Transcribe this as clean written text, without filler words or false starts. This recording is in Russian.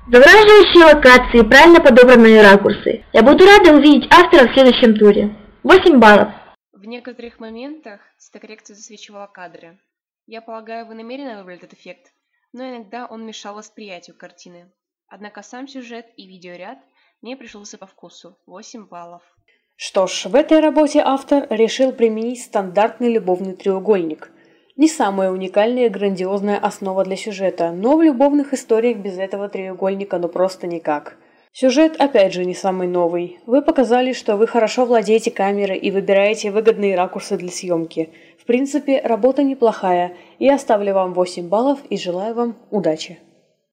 Завораживающие локации, правильно подобранные ракурсы. Я буду рада увидеть автора в следующем туре. 8 баллов. В некоторых моментах цветокоррекция засвечивала кадры. Я полагаю, вы намеренно выбрали этот эффект, но иногда он мешал восприятию картины. Однако сам сюжет и видеоряд мне пришелся по вкусу. 8 баллов. Что ж, в этой работе автор решил применить стандартный любовный треугольник. Не самая уникальная и грандиозная основа для сюжета, но в любовных историях без этого треугольника ну просто никак. Сюжет опять же не самый новый. Вы показали, что вы хорошо владеете камерой и выбираете выгодные ракурсы для съемки. В принципе, работа неплохая. Я ставлю вам 8 баллов и желаю вам удачи.